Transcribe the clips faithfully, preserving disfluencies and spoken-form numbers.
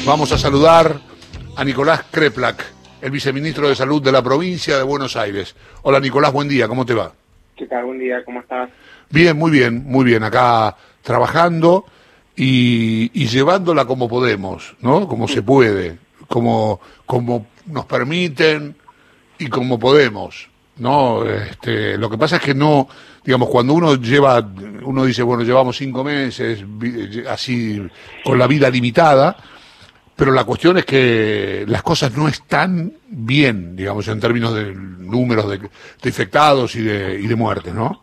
Vamos a saludar a Nicolás Kreplak, el viceministro de Salud de la provincia de Buenos Aires. Hola Nicolás, buen día, ¿cómo te va? ¿Qué tal? Buen día, ¿cómo estás? Bien, muy bien, muy bien. Acá trabajando y, y llevándola como podemos, ¿no? Como se puede, como, como nos permiten y como podemos, ¿no? Este, lo que pasa es que no, digamos, cuando uno lleva, uno dice, bueno, llevamos cinco meses, así, con la vida limitada, pero la cuestión es que las cosas no están bien, digamos, en términos de números de, de infectados y de, y de muertes, ¿no?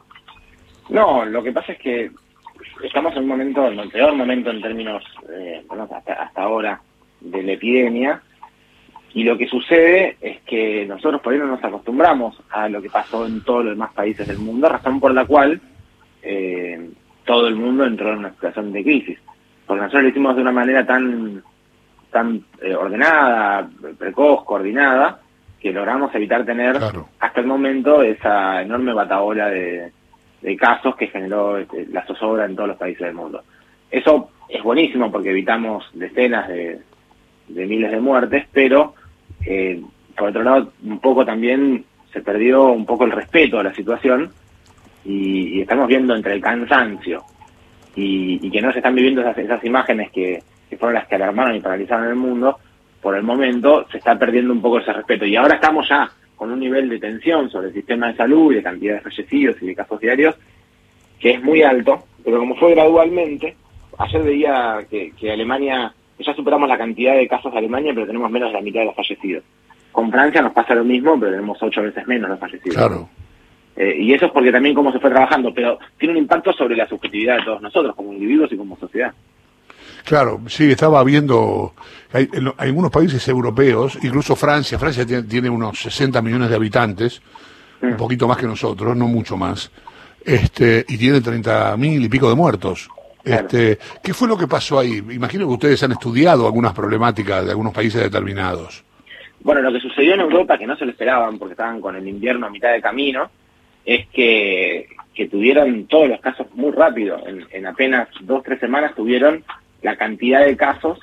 No, lo que pasa es que estamos en un momento, en el peor momento en términos, eh, bueno, hasta, hasta ahora, de la epidemia, y lo que sucede es que nosotros por ahí no nos acostumbramos a lo que pasó en todos los demás países del mundo, razón por la cual eh, todo el mundo entró en una situación de crisis. Porque nosotros lo hicimos de una manera tan tan eh, ordenada, precoz, coordinada, que logramos evitar tener Claro. hasta el momento esa enorme batahola de, de casos que generó este, la zozobra en todos los países del mundo. Eso es buenísimo porque evitamos decenas de, de miles de muertes, pero eh, por otro lado un poco también se perdió un poco el respeto a la situación y, y estamos viendo entre el cansancio y, y que no se están viviendo esas, esas imágenes que que fueron las que alarmaron y paralizaron el mundo, por el momento se está perdiendo un poco ese respeto. Y ahora estamos ya con un nivel de tensión sobre el sistema de salud y de cantidad de fallecidos y de casos diarios que es muy alto, pero como fue gradualmente, ayer veía que, que Alemania, que ya superamos la cantidad de casos de Alemania, pero tenemos menos de la mitad de los fallecidos. Con Francia nos pasa lo mismo, pero tenemos ocho veces menos los fallecidos. Claro. Eh, y eso es porque también cómo se fue trabajando, pero tiene un impacto sobre la subjetividad de todos nosotros, como individuos y como sociedad. Claro, sí, estaba viendo, hay, en lo- algunos países europeos, incluso Francia, Francia tiene, tiene unos sesenta millones de habitantes, un poquito más que nosotros, no mucho más, este, y tiene treinta mil y pico de muertos. Claro. Este, ¿qué fue lo que pasó ahí? Imagino que ustedes han estudiado algunas problemáticas de algunos países determinados. Bueno, lo que sucedió en Europa, que no se lo esperaban porque estaban con el invierno a mitad de camino, es que, que tuvieron todos los casos muy rápido. En, en apenas dos, tres semanas tuvieron la cantidad de casos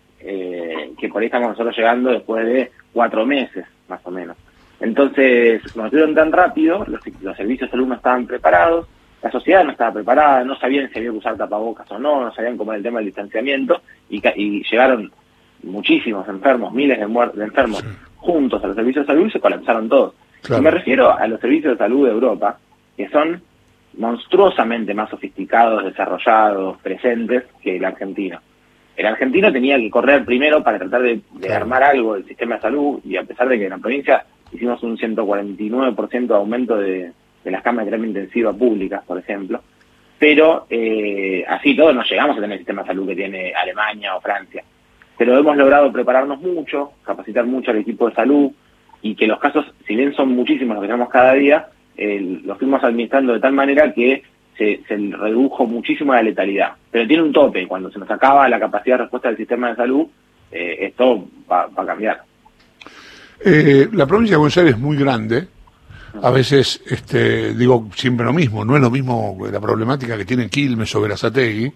eh, que por ahí estamos nosotros llegando después de cuatro meses, más o menos. Entonces, como tuvieron tan rápido, los, los servicios de salud no estaban preparados, la sociedad no estaba preparada, no sabían si había que usar tapabocas o no, no sabían cómo era el tema del distanciamiento, y, ca- y llegaron muchísimos enfermos, miles de, muer- de enfermos juntos a los servicios de salud y se colapsaron todos. Claro. Y me refiero a los servicios de salud de Europa, que son monstruosamente más sofisticados, desarrollados, presentes que el argentino. El argentino tenía que correr primero para tratar de, de Claro. armar algo del sistema de salud, y a pesar de que en la provincia hicimos un ciento cuarenta y nueve por ciento de aumento de, de las camas de terapia intensiva públicas, por ejemplo, pero eh, así todo no llegamos a tener el sistema de salud que tiene Alemania o Francia. Pero hemos logrado prepararnos mucho, capacitar mucho al equipo de salud, y que los casos, si bien son muchísimos los que tenemos cada día, eh, los fuimos administrando de tal manera que se, se redujo muchísimo la letalidad. Pero tiene un tope, cuando se nos acaba la capacidad de respuesta del sistema de salud, eh, esto va, va a cambiar. Eh, la provincia de Buenos Aires es muy grande. A veces, este, digo siempre lo mismo, no es lo mismo la problemática que tiene Quilmes o Berazategui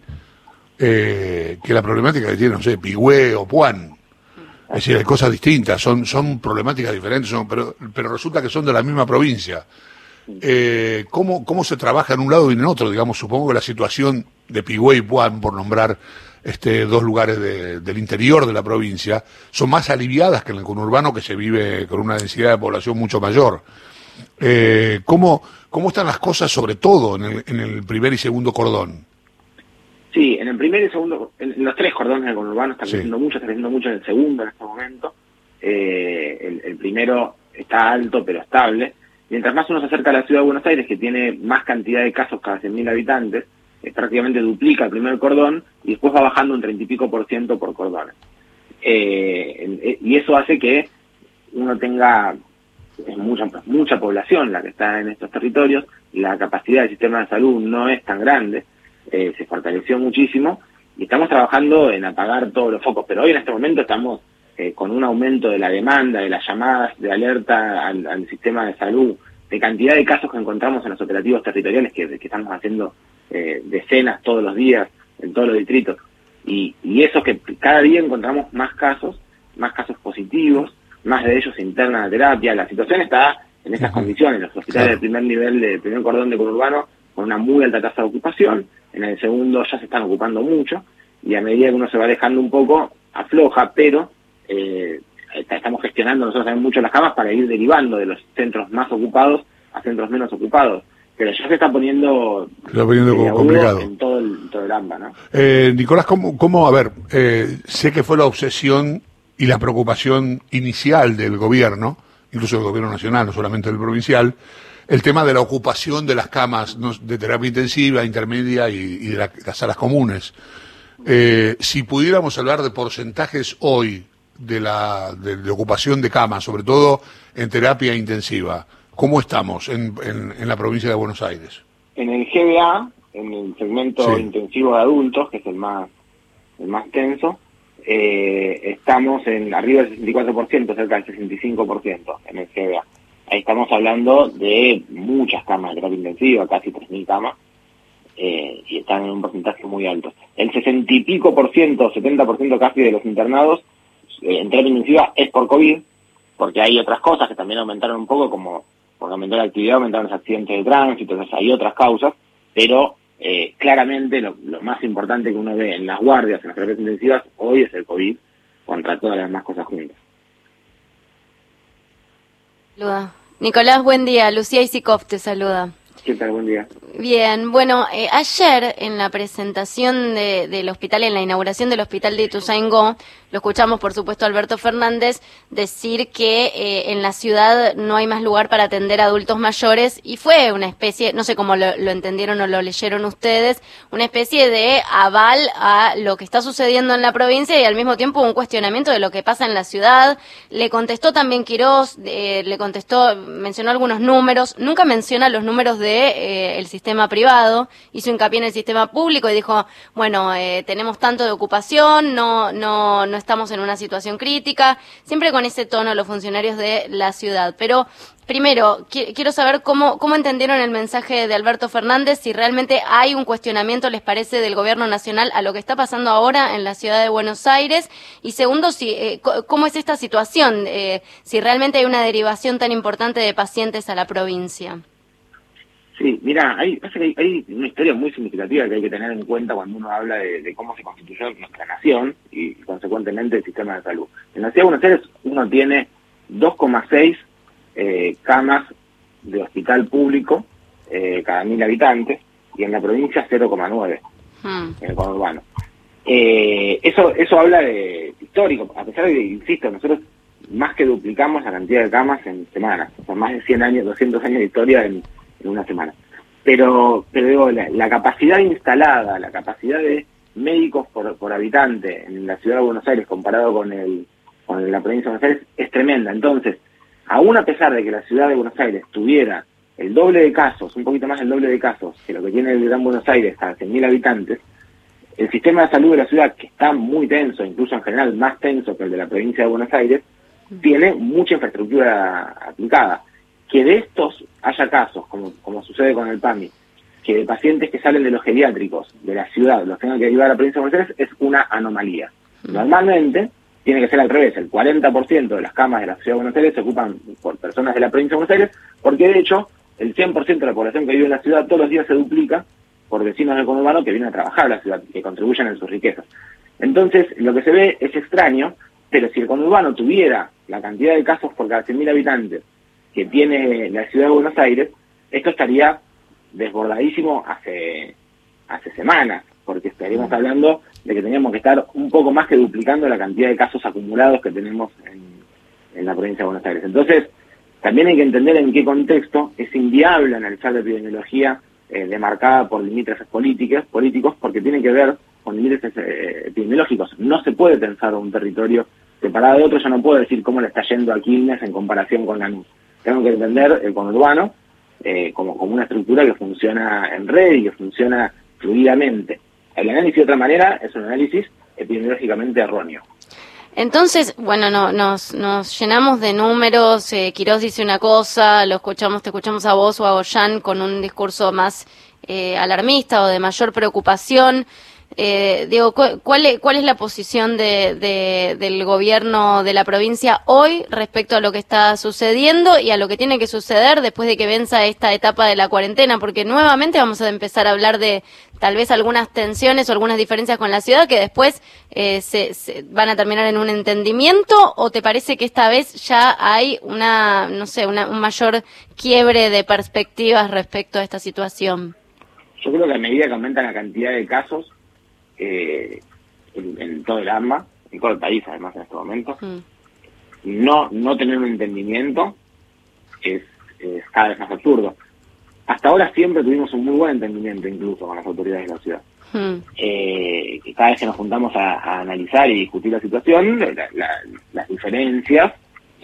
eh, que la problemática que tiene, no sé, Pigüé o Puan. Es decir, hay cosas distintas, son son problemáticas diferentes, son, pero, pero resulta que son de la misma provincia. Eh, ¿cómo, ¿Cómo se trabaja en un lado y en el otro? Digamos, supongo que la situación de Pigüé y Puan, por nombrar este dos lugares de, del interior de la provincia, son más aliviadas que en el conurbano, que se vive con una densidad de población mucho mayor. Eh, ¿cómo, ¿Cómo están las cosas, sobre todo en el, en el primer y segundo cordón? Sí, en el primer y segundo, en los tres cordones del conurbano está Sí. creciendo mucho, está creciendo mucho en el segundo en este momento. Eh, el, el primero está alto pero estable. Mientras más uno se acerca a la ciudad de Buenos Aires, que tiene más cantidad de casos cada cien mil habitantes, eh, prácticamente duplica el primer cordón y después va bajando un treinta y pico por ciento por cordones. Eh, eh, y eso hace que uno tenga es mucha, mucha población la que está en estos territorios, la capacidad del sistema de salud no es tan grande, eh, se fortaleció muchísimo y estamos trabajando en apagar todos los focos, pero hoy en este momento estamos eh, con un aumento de la demanda, de las llamadas de alerta al, al sistema de salud, de cantidad de casos que encontramos en los operativos territoriales que, que estamos haciendo eh, decenas todos los días en todos los distritos. Y, y eso que cada día encontramos más casos, más casos positivos, más de ellos se internan a terapia. La situación está en esas uh-huh. condiciones. Los hospitales claro. de primer nivel, de primer cordón de conurbano, con una muy alta tasa de ocupación. En el segundo ya se están ocupando mucho. Y a medida que uno se va alejando un poco, afloja, pero eh, estamos gestionando nosotros también mucho las camas para ir derivando de los centros más ocupados a centros menos ocupados. Pero ya se está poniendo, se está poniendo como complicado en todo el, todo el AMBA, ¿no? Eh, Nicolás, ¿cómo, cómo, a ver, eh, sé que fue la obsesión y la preocupación inicial del gobierno, incluso del gobierno nacional, no solamente del provincial, el tema de la ocupación de las camas no, de terapia intensiva, intermedia y, y de la, las salas comunes. Eh, si pudiéramos hablar de porcentajes hoy de la de, de ocupación de camas, sobre todo en terapia intensiva, ¿cómo estamos en, en, en la provincia de Buenos Aires? En el G B A, en el segmento sí. intensivo de adultos, que es el más el más tenso, eh, estamos en arriba del sesenta y cuatro por ciento, cerca del sesenta y cinco por ciento en el G B A. Ahí estamos hablando de muchas camas de terapia intensiva, casi tres mil camas, eh, y están en un porcentaje muy alto. El sesenta y pico por ciento, setenta por ciento casi de los internados eh, en terapia intensiva es por COVID, porque hay otras cosas que también aumentaron un poco, como porque aumentó la actividad, aumentaron los accidentes de tránsito, entonces hay otras causas, pero eh, claramente lo, lo más importante que uno ve en las guardias, en las terapias intensivas, hoy es el COVID, contra todas las demás cosas juntas. Saluda. Nicolás, buen día. Lucía Isikov te saluda. ¿Qué tal? Buen día. Bien, bueno, eh, ayer en la presentación de, del hospital, en la inauguración del hospital de Ituzaingó, lo escuchamos por supuesto a Alberto Fernández decir que eh, en la ciudad no hay más lugar para atender a adultos mayores y fue una especie, no sé cómo lo, lo entendieron o lo leyeron ustedes, una especie de aval a lo que está sucediendo en la provincia y al mismo tiempo un cuestionamiento de lo que pasa en la ciudad. Le contestó también Quirós, eh, le contestó, mencionó algunos números, nunca menciona los números de eh, el sistema privado, hizo hincapié en el sistema público y dijo, bueno, eh, tenemos tanto de ocupación, no, no, no estamos en una situación crítica, siempre con ese tono los funcionarios de la ciudad. Pero primero, qu- quiero saber cómo, cómo entendieron el mensaje de Alberto Fernández, si realmente hay un cuestionamiento, les parece, del gobierno nacional a lo que está pasando ahora en la ciudad de Buenos Aires, y segundo, si eh, cómo es esta situación, eh, si realmente hay una derivación tan importante de pacientes a la provincia. Sí, mira, hay, hay, hay una historia muy significativa que hay que tener en cuenta cuando uno habla de, de cómo se constituyó nuestra nación y, consecuentemente, el sistema de salud. En la ciudad de Buenos Aires uno tiene dos coma seis eh, camas de hospital público eh, cada mil habitantes y en la provincia cero coma nueve hmm. en el conurbano. Eh, eso eso habla de histórico, a pesar de que, insisto, nosotros más que duplicamos la cantidad de camas en semanas, o sea, más de cien años, doscientos años de historia en en una semana. Pero, pero digo, la, la capacidad instalada, la capacidad de médicos por, por habitante en la ciudad de Buenos Aires comparado con el con la provincia de Buenos Aires es tremenda. Entonces, aún a pesar de que la ciudad de Buenos Aires tuviera el doble de casos, un poquito más del doble de casos que lo que tiene el Gran Buenos Aires, a cien mil habitantes, el sistema de salud de la ciudad, que está muy tenso, incluso en general más tenso que el de la provincia de Buenos Aires, tiene mucha infraestructura aplicada. Que de estos haya casos, como, como sucede con el PAMI, que de pacientes que salen de los geriátricos de la ciudad los tengan que llevar a la provincia de Buenos Aires, es una anomalía. Normalmente tiene que ser al revés, el cuarenta por ciento de las camas de la ciudad de Buenos Aires se ocupan por personas de la provincia de Buenos Aires, porque de hecho el cien por ciento de la población que vive en la ciudad todos los días se duplica por vecinos del conurbano que vienen a trabajar a la ciudad, que contribuyen en sus riquezas. Entonces, lo que se ve es extraño, pero si el conurbano tuviera la cantidad de casos por cada cien mil habitantes que tiene la ciudad de Buenos Aires, esto estaría desbordadísimo hace hace semanas, porque estaríamos hablando de que teníamos que estar un poco más que duplicando la cantidad de casos acumulados que tenemos en, en la provincia de Buenos Aires. Entonces, también hay que entender en qué contexto es inviable analizar la epidemiología eh, demarcada por límites políticos, políticos, porque tiene que ver con límites eh, epidemiológicos. No se puede pensar un territorio separado de otro. Yo no puedo decir cómo le está yendo a Quilmes en comparación con Lanús. Tengo que entender el conurbano eh, como, como una estructura que funciona en red y que funciona fluidamente. El análisis de otra manera es un análisis epidemiológicamente erróneo. Entonces, bueno, no, nos, nos llenamos de números, eh, Quirós dice una cosa, lo escuchamos, te escuchamos a vos o a Ollán con un discurso más eh, alarmista o de mayor preocupación. Eh, digo, ¿cuál es, cuál es la posición de, de, del gobierno de la provincia hoy respecto a lo que está sucediendo y a lo que tiene que suceder después de que venza esta etapa de la cuarentena? Porque nuevamente vamos a empezar a hablar de tal vez algunas tensiones o algunas diferencias con la ciudad que después eh, se, se van a terminar en un entendimiento, ¿o te parece que esta vez ya hay una, no sé, una, un mayor quiebre de perspectivas respecto a esta situación? Yo creo que a medida que aumenta la cantidad de casos eh, en, en todo el AMBA, en todo el país además en este momento, mm. no no tener un entendimiento es, es cada vez más absurdo. Hasta ahora siempre tuvimos un muy buen entendimiento incluso con las autoridades de la ciudad. Mm. Eh, cada vez que nos juntamos a, a analizar y discutir la situación, la, la, las diferencias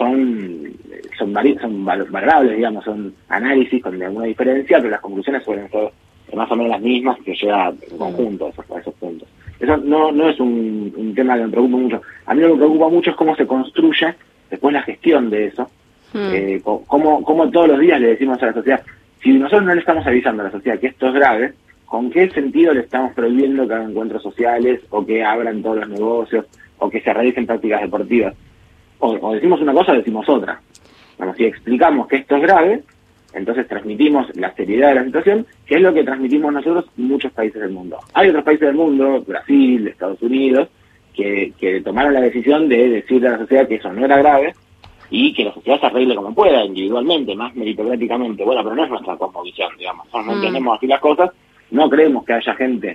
son son, vari, son valorables, digamos, son análisis con alguna diferencia, pero las conclusiones suelen ser más o menos las mismas, que llega en conjunto a esos, a esos puntos. Eso no no es un, un tema que me preocupa mucho. A mí lo que me preocupa mucho es cómo se construye después la gestión de eso, mm. eh, cómo, cómo todos los días le decimos a la sociedad, si nosotros no le estamos avisando a la sociedad que esto es grave, ¿con qué sentido le estamos prohibiendo que hagan encuentros sociales, o que abran todos los negocios, o que se realicen prácticas deportivas? O, o decimos una cosa o decimos otra. Bueno, si explicamos que esto es grave, entonces transmitimos la seriedad de la situación, que es lo que transmitimos nosotros en muchos países del mundo. Hay otros países del mundo, Brasil, Estados Unidos, que, que tomaron la decisión de decirle a la sociedad que eso no era grave y que la sociedad se arregle como pueda, individualmente, más meritocráticamente. Bueno, pero no es nuestra cosmovisión, digamos. Nosotros no mm. entendemos así las cosas, no creemos que haya gente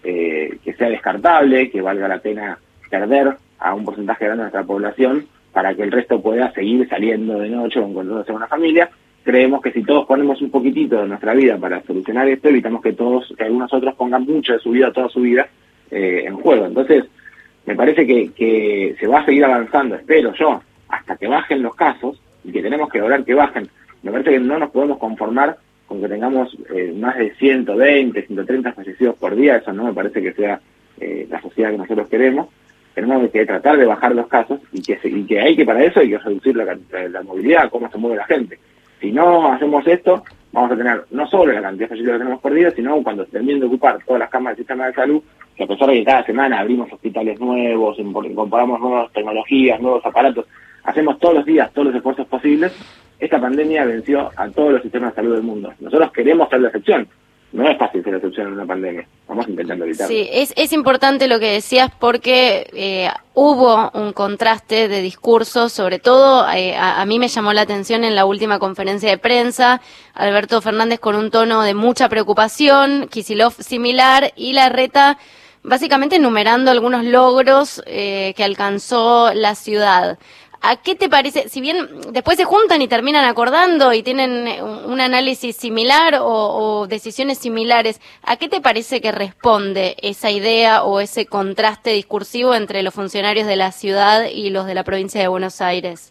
eh, que sea descartable, que valga la pena perder a un porcentaje grande de nuestra población para que el resto pueda seguir saliendo de noche o encontrándose con una familia. Creemos que si todos ponemos un poquitito de nuestra vida para solucionar esto, evitamos que todos, que algunos otros pongan mucho de su vida, toda su vida, eh, en juego. Entonces, me parece que, que se va a seguir avanzando, espero yo, hasta que bajen los casos, y que tenemos que lograr que bajen. Me parece que no nos podemos conformar con que tengamos eh, más de ciento veinte, ciento treinta fallecidos por día. Eso no me parece que sea eh, la sociedad que nosotros queremos. Tenemos que tratar de bajar los casos, y que, se, y que hay que para eso hay que reducir la, la, la movilidad, cómo se mueve la gente. Si no hacemos esto, vamos a tener no solo la cantidad de fallecidos que tenemos por día, sino cuando se terminen de ocupar todas las camas del sistema de salud, que a pesar de que cada semana abrimos hospitales nuevos, incorporamos nuevas tecnologías, nuevos aparatos, hacemos todos los días todos los esfuerzos posibles, esta pandemia venció a todos los sistemas de salud del mundo. Nosotros queremos ser la excepción. No es fácil ser la excepción en una pandemia. Vamos intentando evitarlo. Sí, es, es importante lo que decías, porque eh, hubo un contraste de discursos, sobre todo eh, a, a mí me llamó la atención en la última conferencia de prensa, Alberto Fernández con un tono de mucha preocupación, Kicillof similar, y Larreta básicamente enumerando algunos logros eh, que alcanzó la ciudad. ¿A qué te parece? Si bien después se juntan y terminan acordando y tienen un análisis similar o, o decisiones similares, ¿a qué te parece que responde esa idea o ese contraste discursivo entre los funcionarios de la ciudad y los de la provincia de Buenos Aires?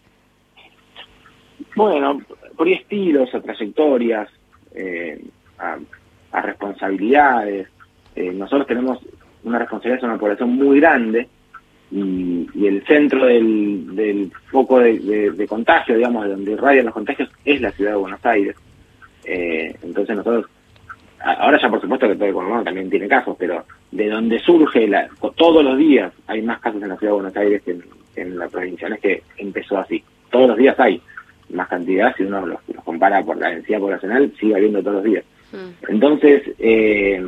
Bueno, por estilos, a trayectorias, eh, a, a responsabilidades. Eh, nosotros tenemos una responsabilidad en una población muy grande, Y, y el centro del, del foco de, de, de contagio, digamos, de donde irradian los contagios, es la ciudad de Buenos Aires. Eh, entonces nosotros, ahora ya por supuesto que todo el conurbano también tiene casos, pero de donde surge, la, todos los días hay más casos en la ciudad de Buenos Aires que en, que en la provincia. No es que empezó así, todos los días hay más cantidad. Si uno los, los compara por la densidad poblacional, sigue habiendo todos los días. Mm. Entonces, eh,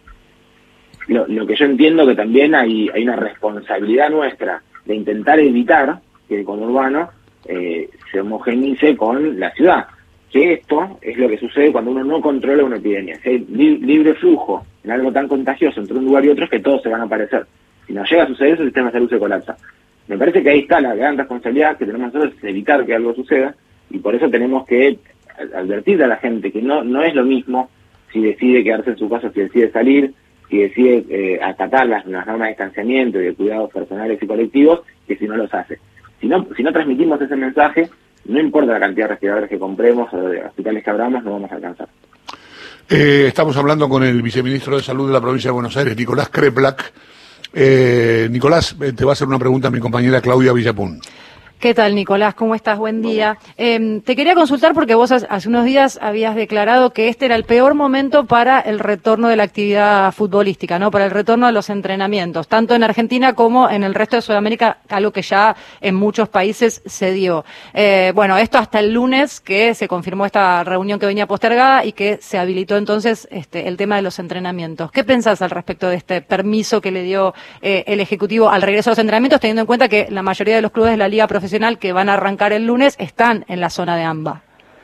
Lo, lo que yo entiendo que también hay hay una responsabilidad nuestra de intentar evitar que el conurbano eh, se homogeneice con la ciudad, que esto es lo que sucede cuando uno no controla una epidemia. Si hay li, libre flujo en algo tan contagioso entre un lugar y otro, es que todos se van a aparecer. Si no llega a suceder eso, el sistema de salud se colapsa. Me parece que ahí está la gran responsabilidad que tenemos nosotros, es evitar que algo suceda, y por eso tenemos que advertir a la gente que no no es lo mismo si decide quedarse en su casa, si decide salir, si decide eh, acatar las, las normas de distanciamiento y de cuidados personales y colectivos, que si no los hace. Si no, si no transmitimos ese mensaje, no importa la cantidad de respiradores que compremos o de hospitales que abramos, no vamos a alcanzar. Eh, estamos hablando con el viceministro de Salud de la provincia de Buenos Aires, Nicolás Kreplak. Eh, Nicolás, te va a hacer una pregunta a mi compañera Claudia Villapun. ¿Qué tal, Nicolás? ¿Cómo estás? Buen día. Eh, te quería consultar porque vos hace unos días habías declarado que este era el peor momento para el retorno de la actividad futbolística, ¿no? Para el retorno a los entrenamientos, tanto en Argentina como en el resto de Sudamérica, algo que ya en muchos países se dio. Eh, bueno, esto hasta el lunes que se confirmó esta reunión que venía postergada y que se habilitó entonces este, el tema de los entrenamientos. ¿Qué pensás al respecto de este permiso que le dio eh, el Ejecutivo al regreso a los entrenamientos, teniendo en cuenta que la mayoría de los clubes de la Liga Profesional que van a arrancar el lunes están en la zona de AMBA?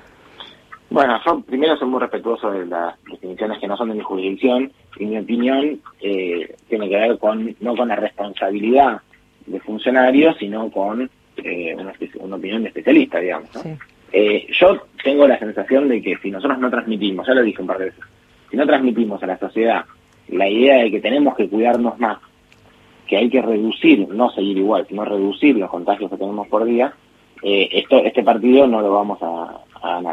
Bueno, yo primero soy muy respetuoso de las definiciones que no son de mi jurisdicción, y mi opinión eh, tiene que ver con no con la responsabilidad de funcionarios, sino con eh, una, una opinión de especialista, digamos, ¿no? Sí. Eh, yo tengo la sensación de que si nosotros no transmitimos, ya lo dije un par de veces, si no transmitimos a la sociedad la idea de que tenemos que cuidarnos más, que hay que reducir, no seguir igual, sino reducir los contagios que tenemos por día, eh, esto, este partido no lo vamos a, a ganar.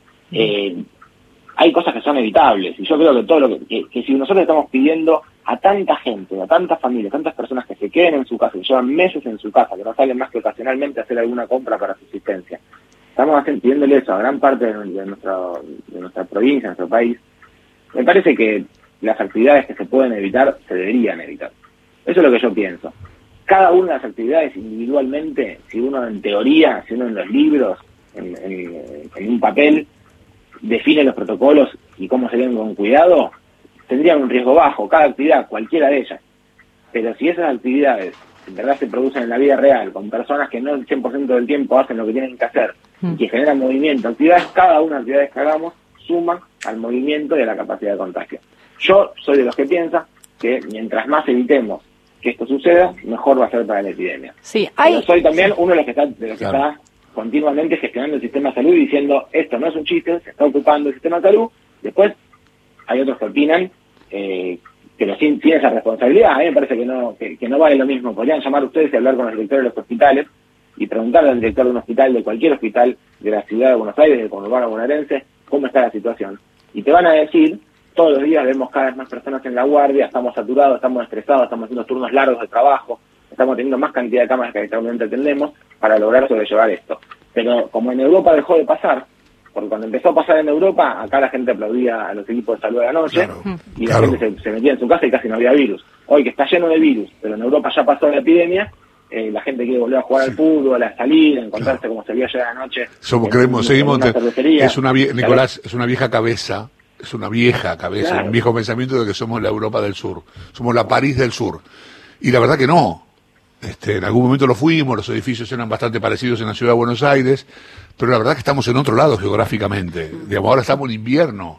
Eh, hay cosas que son evitables, y yo creo que todo lo que, que, que si nosotros estamos pidiendo a tanta gente, a tantas familias, tantas personas que se queden en su casa, que llevan meses en su casa, que no salen más que ocasionalmente a hacer alguna compra para subsistencia, estamos haciendo, pidiéndole eso a gran parte de, de, nuestra, de nuestra provincia, de nuestro país, me parece que las actividades que se pueden evitar, se deberían evitar. Eso es lo que yo pienso. Cada una de las actividades individualmente, si uno en teoría, si uno en los libros, en, en, en un papel, define los protocolos y cómo se ven con cuidado, tendrían un riesgo bajo, cada actividad, cualquiera de ellas. Pero si esas actividades en verdad se producen en la vida real, con personas que no el cien por ciento del tiempo hacen lo que tienen que hacer, y que generan movimiento, actividades, cada una de las actividades que hagamos suman al movimiento y a la capacidad de contagio. Yo soy de los que piensan que mientras más evitemos que esto suceda, mejor va a ser para la epidemia. Sí, hay... Yo soy también sí. uno de los que está, de los que claro. está continuamente gestionando el sistema de salud y diciendo, esto no es un chiste, se está ocupando el sistema de salud. Después hay otros que opinan, eh, pero sin, sin esa responsabilidad. A mí me parece que no, que, que no vale lo mismo. Podrían llamar ustedes y hablar con los directores de los hospitales y preguntarle al director de un hospital, de cualquier hospital de la ciudad de Buenos Aires, del conurbano bonaerense, cómo está la situación. Y te van a decir, todos los días vemos cada vez más personas en la guardia, estamos saturados, estamos estresados, estamos haciendo turnos largos de trabajo, estamos teniendo más cantidad de cámaras que actualmente atendemos para lograr sobrellevar esto. Pero como en Europa dejó de pasar, porque cuando empezó a pasar en Europa, acá la gente aplaudía a los equipos de salud de la noche, claro, y la claro. gente se, se metía en su casa y casi no había virus. Hoy que está lleno de virus, pero en Europa ya pasó la epidemia, eh, la gente quiere volver a jugar sí. al fútbol, a salir, a encontrarse claro. como se vio ayer anoche. Somos, en, creemos, en, seguimos, en te, es una vie, Nicolás, es una vieja cabeza, es una vieja cabeza, claro. un viejo pensamiento de que somos la Europa del Sur, somos la París del Sur. Y la verdad que no. Este, en algún momento lo fuimos, los edificios eran bastante parecidos en la ciudad de Buenos Aires, pero la verdad que estamos en otro lado geográficamente. Digamos, ahora estamos en invierno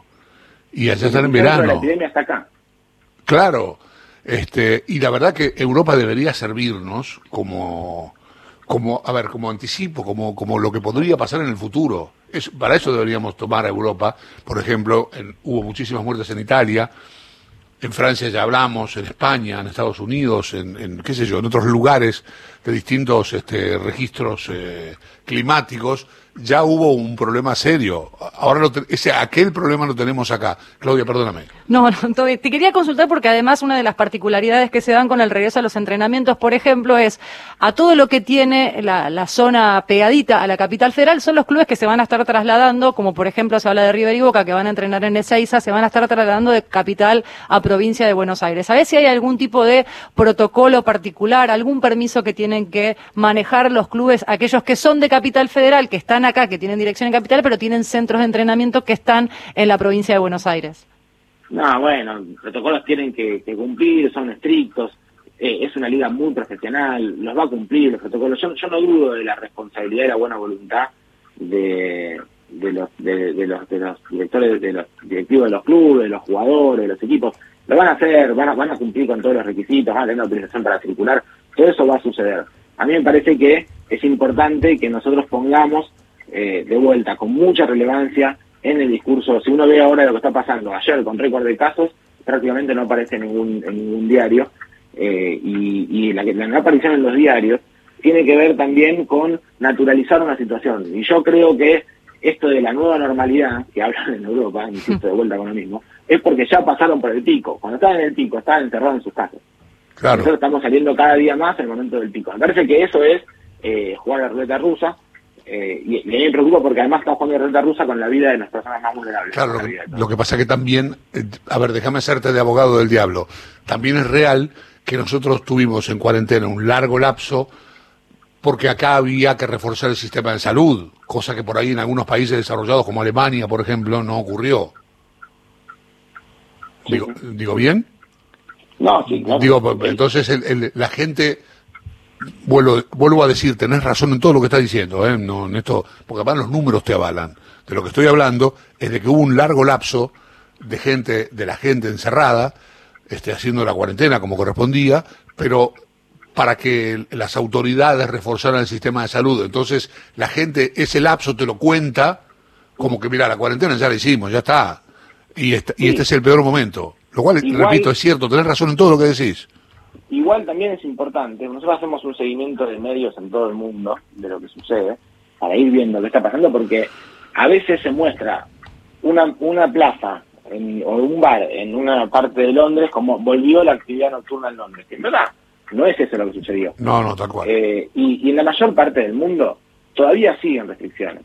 y allá están en verano. La epidemia está acá. Claro. Este, y la verdad que Europa debería servirnos como, como, a ver, como anticipo, como, como lo que podría pasar en el futuro. Es, para eso deberíamos tomar a Europa. Por ejemplo, en, hubo muchísimas muertes en Italia, en Francia ya hablamos, en España, en Estados Unidos, en, en qué sé yo, en otros lugares de distintos este, registros eh, climáticos, ya hubo un problema serio. Ahora lo te, ese aquel problema lo tenemos acá. Claudia, perdóname. No, no, te quería consultar porque además una de las particularidades que se dan con el regreso a los entrenamientos, por ejemplo, es a todo lo que tiene la, la zona pegadita a la capital federal, son los clubes que se van a estar trasladando, como por ejemplo se habla de River y Boca, que van a entrenar en Ezeiza, se van a estar trasladando de capital a provincia de Buenos Aires. ¿Sabés si hay algún tipo de protocolo particular, algún permiso que tienen que manejar los clubes, aquellos que son de capital federal, que están acá, que tienen dirección en capital, pero tienen centros de entrenamiento que están en la provincia de Buenos Aires? No, bueno, los protocolos tienen que, que cumplir, son estrictos, eh, es una liga muy profesional, los va a cumplir los protocolos. Yo, yo no dudo de la responsabilidad y la buena voluntad de, de, los, de, de, los, de los directores, de los directivos de los clubes, de los jugadores, de los equipos. Lo van a hacer, van a, van a cumplir con todos los requisitos, van a tener autorización para circular, todo eso va a suceder. A mí me parece que es importante que nosotros pongamos eh, de vuelta, con mucha relevancia, en el discurso. Si uno ve ahora lo que está pasando, ayer con récord de casos, prácticamente no aparece en ningún, en ningún diario, eh, y, y la, la no aparición en los diarios tiene que ver también con naturalizar una situación. Y yo creo que esto de la nueva normalidad, que hablan en Europa, insisto de vuelta con lo mismo, es porque ya pasaron por el pico. Cuando estaban en el pico, estaban encerrados en sus casas. Claro. Nosotros estamos saliendo cada día más en el momento del pico. Me parece que eso es eh, jugar a la ruleta rusa. Eh, y, y a mí me preocupa porque además estamos jugando a la ruleta rusa con la vida de las personas más vulnerables. Claro, lo que, lo que pasa que también, eh, a ver, déjame hacerte de abogado del diablo, también es real que nosotros tuvimos en cuarentena un largo lapso porque acá había que reforzar el sistema de salud, cosa que por ahí en algunos países desarrollados como Alemania, por ejemplo, no ocurrió. Digo, sí. ¿Digo bien? No, sí, no. Digo, entonces el, el, la gente, vuelvo, vuelvo a decir, tenés razón en todo lo que estás diciendo, ¿eh? No, en esto, porque además los números te avalan. De lo que estoy hablando es de que hubo un largo lapso de gente, de la gente encerrada, este, haciendo la cuarentena como correspondía, pero para que las autoridades reforzaran el sistema de salud. Entonces, la gente, ese lapso te lo cuenta como que, mira, la cuarentena ya la hicimos, ya está. Y, este, sí. y este es el peor momento. Lo cual, igual, repito, es cierto, tenés razón en todo lo que decís. Igual también es importante, nosotros hacemos un seguimiento de medios en todo el mundo de lo que sucede, para ir viendo qué está pasando, porque a veces se muestra una, una plaza en, o un bar en una parte de Londres como volvió la actividad nocturna en Londres, que en verdad no es eso lo que sucedió. No, no, tal cual. Eh, y, y en la mayor parte del mundo todavía siguen restricciones.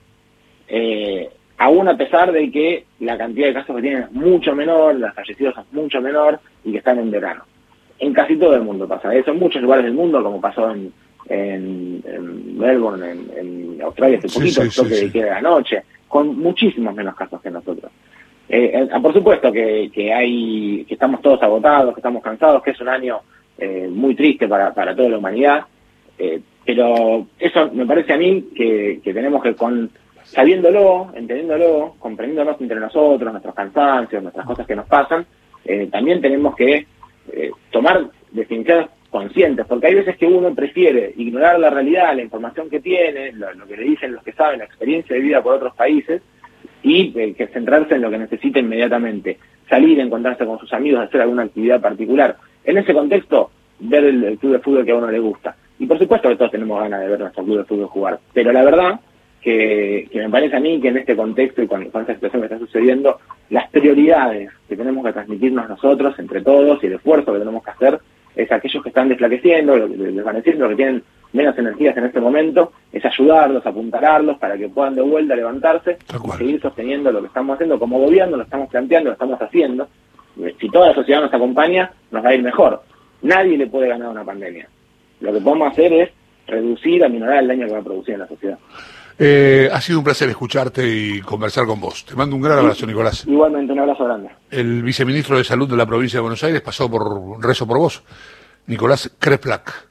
Eh, aún a pesar de que la cantidad de casos que tienen es mucho menor, los fallecidos es mucho menor y que están en verano. En casi todo el mundo pasa eso, en muchos lugares del mundo, como pasó en, en, en Melbourne, en, en Australia hace poquito, el sí, sí, toque sí, de sí. queda de la noche, con muchísimos menos casos que nosotros. Eh, eh, por supuesto que, que hay, que estamos todos agotados, que estamos cansados, que es un año eh, muy triste para, para toda la humanidad, eh, pero eso me parece a mí que, que tenemos que, con sabiéndolo, entendiéndolo, comprendiéndonos entre nosotros, nuestros cansancios, nuestras cosas que nos pasan, eh, también tenemos que eh, tomar definiciones conscientes, porque hay veces que uno prefiere ignorar la realidad, la información que tiene, lo, lo que le dicen los que saben, la experiencia de vida por otros países, y eh, que centrarse en lo que necesita inmediatamente, salir, encontrarse con sus amigos, hacer alguna actividad particular. En ese contexto, ver el, el club de fútbol que a uno le gusta. Y por supuesto que todos tenemos ganas de ver nuestro club de fútbol jugar, pero la verdad que, que me parece a mí que en este contexto y con, con esta situación que está sucediendo, las prioridades que tenemos que transmitirnos nosotros, entre todos, y el esfuerzo que tenemos que hacer, es aquellos que están desflaqueciendo, desvaneciendo, los que tienen menos energías en este momento, es ayudarlos, apuntalarlos para que puedan de vuelta levantarse y seguir sosteniendo lo que estamos haciendo como gobierno, lo estamos planteando, lo estamos haciendo. Si toda la sociedad nos acompaña, nos va a ir mejor. Nadie le puede ganar a una pandemia. Lo que podemos hacer es reducir, aminorar el daño que va a producir en la sociedad. Eh, ha sido un placer escucharte y conversar con vos. Te mando un gran abrazo, Nicolás. Igualmente, un abrazo grande. El viceministro de Salud de la provincia de Buenos Aires pasó por rezo por vos, Nicolás Kreplak.